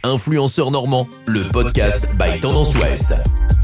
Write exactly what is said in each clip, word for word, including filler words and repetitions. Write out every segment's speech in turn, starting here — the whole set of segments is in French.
Influenceur Normand, le podcast by Tendance Ouest.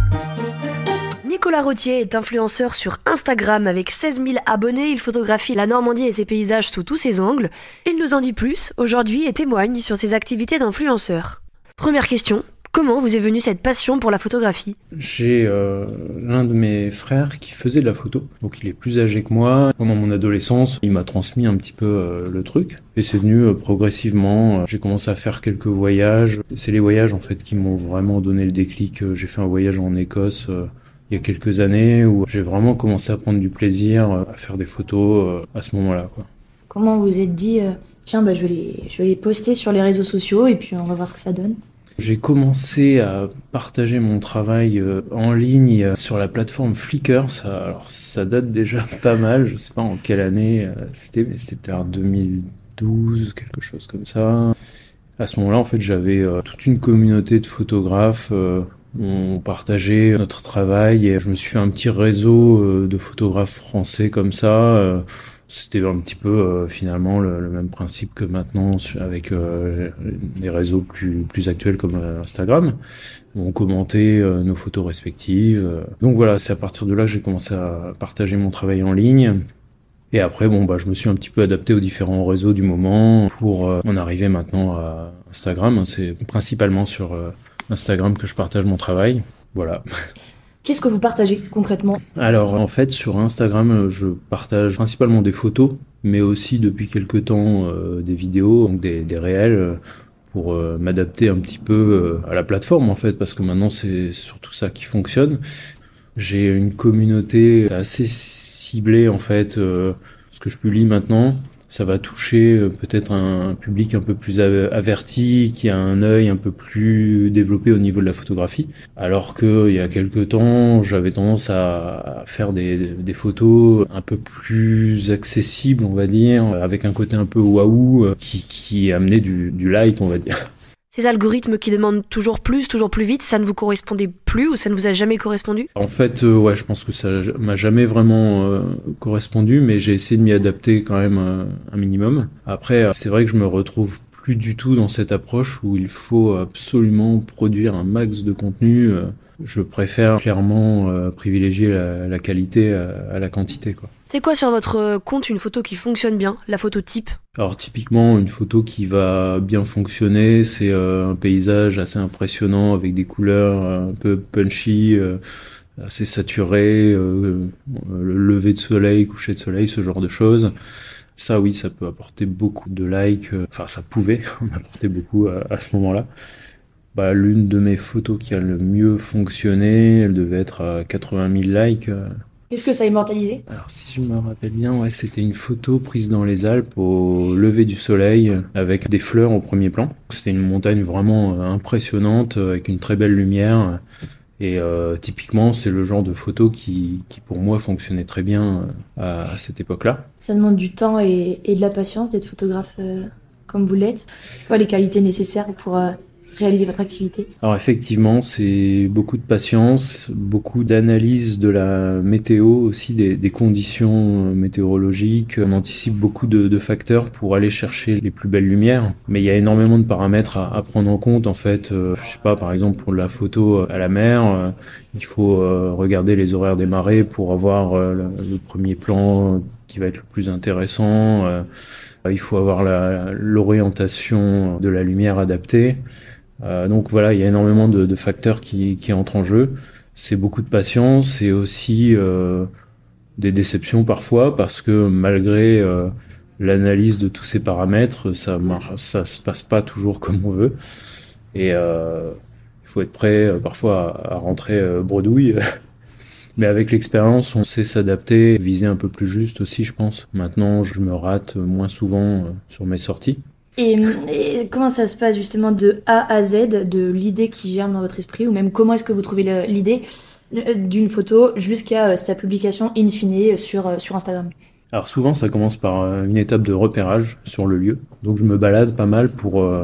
Nicolas Rottier est influenceur sur Instagram avec seize mille abonnés. Il photographie la Normandie et ses paysages sous tous ses angles. Il nous en dit plus aujourd'hui et témoigne sur ses activités d'influenceur. Première question, comment vous est venue cette passion pour la photographie ? J'ai euh, l'un de mes frères qui faisait de la photo, donc il est plus âgé que moi. Pendant mon adolescence, il m'a transmis un petit peu euh, le truc, et c'est venu euh, progressivement. J'ai commencé à faire quelques voyages. C'est les voyages en fait qui m'ont vraiment donné le déclic. J'ai fait un voyage en Écosse euh, il y a quelques années où j'ai vraiment commencé à prendre du plaisir euh, à faire des photos euh, à ce moment-là, quoi. Comment vous vous êtes dit euh, tiens bah, je vais les je vais les poster sur les réseaux sociaux et puis on va voir ce que ça donne? J'ai commencé à partager mon travail en ligne sur la plateforme Flickr. Ça, alors, ça date déjà pas mal, je sais pas en quelle année c'était, mais c'était en deux mille douze, quelque chose comme ça. À ce moment-là, en fait, j'avais toute une communauté de photographes. On partageait notre travail et je me suis fait un petit réseau de photographes français comme ça. C'était un petit peu euh, finalement le, le même principe que maintenant avec euh, les réseaux plus, plus actuels comme euh, Instagram. On commentait euh, nos photos respectives. Donc voilà, c'est à partir de là que j'ai commencé à partager mon travail en ligne. Et après, bon, bah, je me suis un petit peu adapté aux différents réseaux du moment pour euh, en arriver maintenant à Instagram. C'est principalement sur euh, Instagram que je partage mon travail. Voilà. Qu'est-ce que vous partagez concrètement ? Alors en fait sur Instagram je partage principalement des photos mais aussi depuis quelques temps euh, des vidéos, donc des, des réels euh, pour euh, m'adapter un petit peu euh, à la plateforme en fait parce que maintenant c'est surtout ça qui fonctionne. J'ai une communauté assez ciblée en fait, euh, ce que je publie maintenant. Ça va toucher euh, peut-être un, un public un peu plus averti, qui a un œil un peu plus développé au niveau de la photographie. Alors qu'il y a quelques temps, j'avais tendance à, à faire des, des photos un peu plus accessibles, on va dire, avec un côté un peu waouh, euh, qui, qui amenait du, du light, on va dire. Ces algorithmes qui demandent toujours plus, toujours plus vite, ça ne vous correspondait plus ou ça ne vous a jamais correspondu ? En fait, euh, ouais, je pense que ça m'a jamais vraiment euh, correspondu, mais j'ai essayé de m'y adapter quand même euh, un minimum. Après, c'est vrai que je me retrouve plus du tout dans cette approche où il faut absolument produire un max de contenu. Euh, je préfère clairement euh, privilégier la, la qualité à, à la quantité, quoi. C'est quoi sur votre compte une photo qui fonctionne bien, la photo type ? Alors typiquement, une photo qui va bien fonctionner, c'est euh, un paysage assez impressionnant avec des couleurs un peu punchy, euh, assez saturées, euh, le lever de soleil, coucher de soleil, ce genre de choses. Ça oui, ça peut apporter beaucoup de likes, euh, enfin ça pouvait en apporter beaucoup à, à ce moment-là. Bah, l'une de mes photos qui a le mieux fonctionné, elle devait être à quatre-vingt mille likes. Euh, Qu'est-ce que ça a immortalisé ? Alors si je me rappelle bien, ouais, c'était une photo prise dans les Alpes au lever du soleil avec des fleurs au premier plan. C'était une montagne vraiment impressionnante avec une très belle lumière et euh, typiquement c'est le genre de photo qui, qui pour moi fonctionnait très bien à, à cette époque-là. Ça demande du temps et, et de la patience d'être photographe euh, comme vous l'êtes. C'est quoi les qualités nécessaires pour euh, réaliser votre activité ? Alors effectivement, c'est beaucoup de patience, beaucoup d'analyse de la météo aussi, des, des conditions météorologiques. On anticipe beaucoup de, de facteurs pour aller chercher les plus belles lumières. Mais il y a énormément de paramètres à, à prendre en compte. En fait, euh, je sais pas, par exemple pour la photo à la mer, euh, il faut euh, regarder les horaires des marées pour avoir euh, le, le premier plan qui va être le plus intéressant. Euh, il faut avoir la, l'orientation de la lumière adaptée. Euh, donc voilà, il y a énormément de, de facteurs qui, qui entrent en jeu. C'est beaucoup de patience et aussi euh, des déceptions parfois parce que malgré euh, l'analyse de tous ces paramètres, ça marche, ça se passe pas toujours comme on veut. Et euh, il faut être prêt euh, parfois à, à rentrer euh, bredouille. Mais avec l'expérience, on sait s'adapter, viser un peu plus juste aussi, je pense. Maintenant, je me rate moins souvent euh, sur mes sorties. Et, et comment ça se passe justement de A à Z, de l'idée qui germe dans votre esprit, ou même comment est-ce que vous trouvez le, l'idée d'une photo jusqu'à sa publication in fine sur, sur Instagram ? Alors souvent ça commence par une étape de repérage sur le lieu. Donc je me balade pas mal pour euh,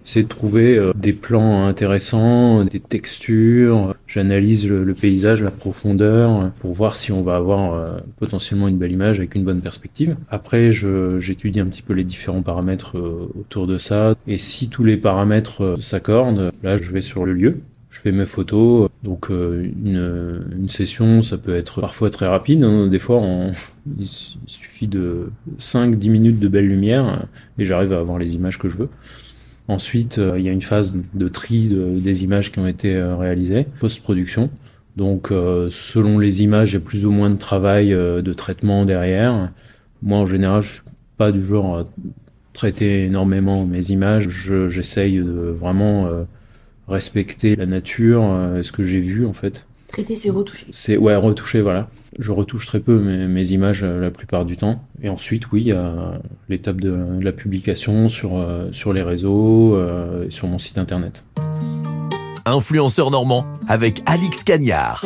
c'est de trouver euh, des plans intéressants, des textures. J'analyse le, le paysage, la profondeur, pour voir si on va avoir euh, potentiellement une belle image avec une bonne perspective. Après, je, j'étudie un petit peu les différents paramètres euh, autour de ça. Et si tous les paramètres euh, s'accordent, là, je vais sur le lieu. Je fais mes photos, donc euh, une, une session, ça peut être parfois très rapide. Hein. Des fois, on, il suffit de cinq à dix minutes de belle lumière et j'arrive à avoir les images que je veux. Ensuite, euh, il y a une phase de tri de, des images qui ont été euh, réalisées, post-production. Donc, euh, selon les images, il y a plus ou moins de travail euh, de traitement derrière. Moi, en général, je suis pas du genre à traiter énormément mes images. Je, j'essaye de vraiment euh, respecter la nature, euh, ce que j'ai vu en fait. Traiter, c'est retoucher. C'est ouais, retoucher, voilà. Je retouche très peu mes, mes images euh, la plupart du temps. Et ensuite, oui, il y a l'étape de, de la publication sur, euh, sur les réseaux, euh, et sur mon site internet. Influenceur normand avec Alix Cagnard.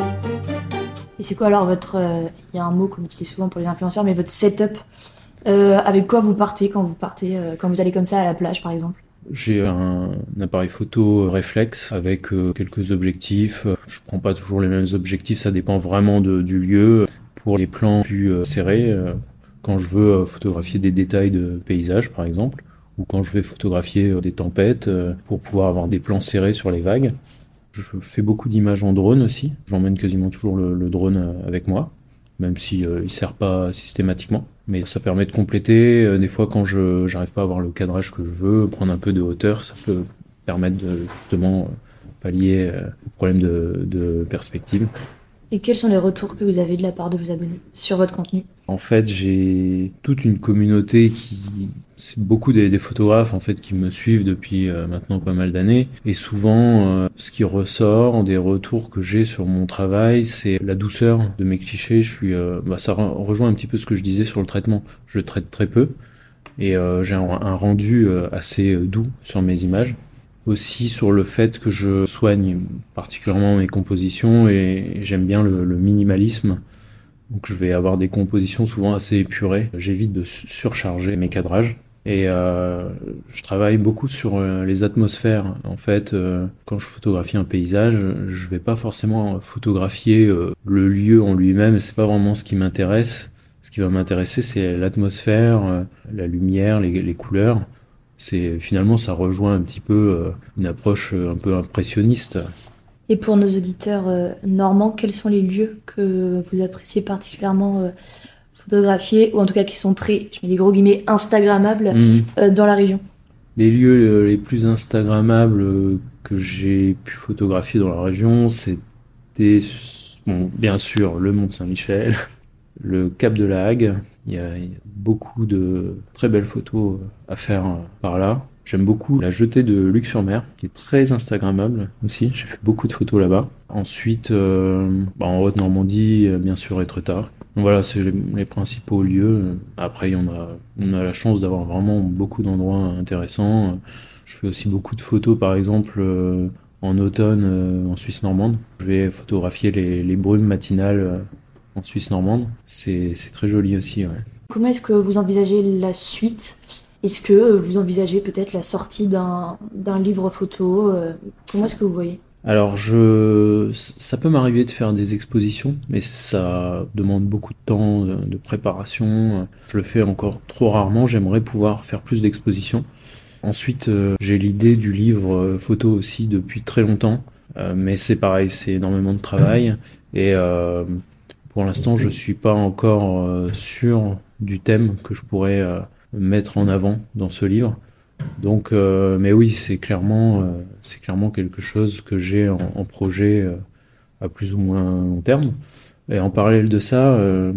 Et c'est quoi alors votre... Il euh, y a un mot qu'on utilise souvent pour les influenceurs, mais votre setup, euh, avec quoi vous partez quand vous partez, euh, quand vous allez comme ça à la plage par exemple? J'ai un, un appareil photo réflexe avec euh, quelques objectifs. Je prends pas toujours les mêmes objectifs, ça dépend vraiment de, du lieu. Pour les plans plus euh, serrés, euh, quand je veux euh, photographier des détails de paysage par exemple, ou quand je vais photographier euh, des tempêtes euh, pour pouvoir avoir des plans serrés sur les vagues. Je fais beaucoup d'images en drone aussi. J'emmène quasiment toujours le, le drone avec moi, même si euh, il sert pas systématiquement. Mais ça permet de compléter. Euh, des fois, quand je j'arrive pas à avoir le cadrage que je veux, prendre un peu de hauteur, ça peut permettre de justement pallier euh, au problème de, de perspective. Et quels sont les retours que vous avez de la part de vos abonnés sur votre contenu? En fait, j'ai toute une communauté qui... C'est beaucoup des, des photographes en fait qui me suivent depuis euh, maintenant pas mal d'années. Et souvent, euh, ce qui ressort des retours que j'ai sur mon travail, c'est la douceur de mes clichés. Je suis, euh, bah, ça re- rejoint un petit peu ce que je disais sur le traitement. Je le traite très peu. Et euh, j'ai un, un rendu euh, assez doux sur mes images. Aussi sur le fait que je soigne particulièrement mes compositions et j'aime bien le, le minimalisme. Donc je vais avoir des compositions souvent assez épurées. J'évite de surcharger mes cadrages. Et euh, je travaille beaucoup sur euh, les atmosphères. En fait, euh, quand je photographie un paysage, je vais pas forcément photographier euh, le lieu en lui-même. C'est pas vraiment ce qui m'intéresse. Ce qui va m'intéresser, c'est l'atmosphère, euh, la lumière, les, les couleurs. C'est finalement, ça rejoint un petit peu euh, une approche un peu impressionniste. Et pour nos auditeurs euh, normands, quels sont les lieux que vous appréciez particulièrement euh, photographier, ou en tout cas qui sont très, je mets des gros guillemets, instagrammables mmh. euh, dans la région? Les lieux euh, les plus instagrammables euh, que j'ai pu photographier dans la région, c'était bon, bien sûr le Mont Saint-Michel, le Cap de la Hague. Il y a, il y a beaucoup de très belles photos à faire euh, par là. J'aime beaucoup la jetée de Luc-sur-Mer, qui est très instagrammable aussi. J'ai fait beaucoup de photos là-bas. Ensuite, euh, bah en Haute-Normandie, bien sûr, Étretat. Donc voilà, c'est les, les principaux lieux. Après, on a, on a la chance d'avoir vraiment beaucoup d'endroits intéressants. Je fais aussi beaucoup de photos, par exemple, euh, en automne, euh, en Suisse normande. Je vais photographier les, les brumes matinales euh, en Suisse normande. C'est, c'est très joli aussi, ouais. Comment est-ce que vous envisagez la suite ? Est-ce que vous envisagez peut-être la sortie d'un, d'un livre photo ? euh, Comment est-ce que vous voyez ? Alors, je, ça peut m'arriver de faire des expositions, mais ça demande beaucoup de temps, de, de préparation. Je le fais encore trop rarement, j'aimerais pouvoir faire plus d'expositions. Ensuite, euh, j'ai l'idée du livre photo aussi depuis très longtemps, euh, mais c'est pareil, c'est énormément de travail. Et euh, pour l'instant, je suis pas encore euh, sûr du thème que je pourrais euh, mettre en avant dans ce livre. Donc, euh, mais oui, c'est clairement, euh, c'est clairement quelque chose que j'ai en, en projet euh, à plus ou moins long terme. Et en parallèle de ça, euh,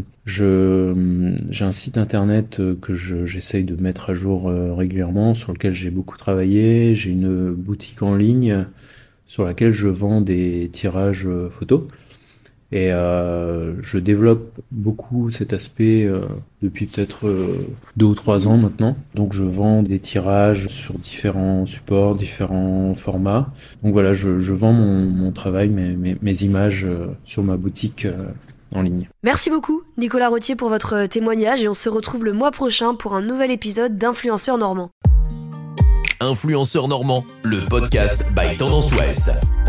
je, j'ai un site internet que je, j'essaye de mettre à jour euh, régulièrement, sur lequel j'ai beaucoup travaillé. J'ai une boutique en ligne sur laquelle je vends des tirages euh, photos. Et euh, je développe beaucoup cet aspect euh, depuis peut-être euh, deux ou trois ans maintenant. Donc je vends des tirages sur différents supports, différents formats. Donc voilà, je, je vends mon, mon travail, mes, mes, mes images euh, sur ma boutique euh, en ligne. Merci beaucoup Nicolas Rottier pour votre témoignage et on se retrouve le mois prochain pour un nouvel épisode d'Influenceur normand. Influenceurs Normands, le podcast by Tendance Ouest.